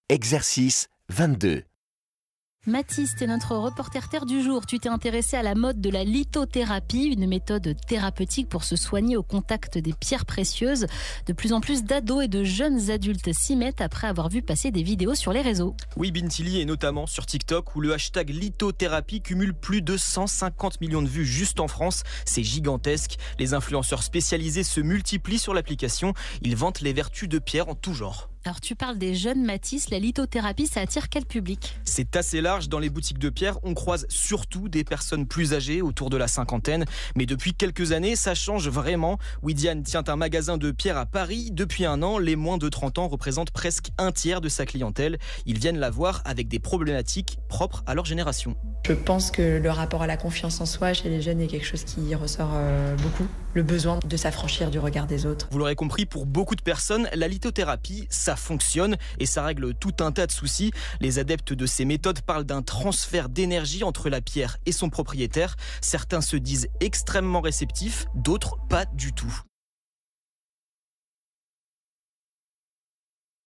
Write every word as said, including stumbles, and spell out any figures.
Exercice vingt-deux. Mathis, t'es notre reporter terre du jour. Tu t'es intéressé à la mode de la lithothérapie, une méthode thérapeutique pour se soigner au contact des pierres précieuses. De plus en plus d'ados et de jeunes adultes s'y mettent après avoir vu passer des vidéos sur les réseaux. Oui, Bintili, et notamment sur TikTok où le hashtag lithothérapie cumule plus de cent cinquante millions de vues juste en France. C'est gigantesque. Les influenceurs spécialisés se multiplient sur l'application. Ils vantent les vertus de pierres en tout genre. Alors tu parles des jeunes, Mathis, la lithothérapie, ça attire quel public ? C'est assez large. Dans les boutiques de pierre, on croise surtout des personnes plus âgées, autour de la cinquantaine. Mais depuis quelques années, ça change vraiment. Widiane tient un magasin de pierre à Paris. Depuis un an, les moins de trente ans représentent presque un tiers de sa clientèle. Ils viennent la voir avec des problématiques propres à leur génération. Je pense que le rapport à la confiance en soi chez les jeunes est quelque chose qui ressort euh, beaucoup. Le besoin de s'affranchir du regard des autres. Vous l'aurez compris, pour beaucoup de personnes, la lithothérapie, ça fonctionne et ça règle tout un tas de soucis. Les adeptes de ces méthodes parlent d'un transfert d'énergie entre la pierre et son propriétaire. Certains se disent extrêmement réceptifs, d'autres pas du tout.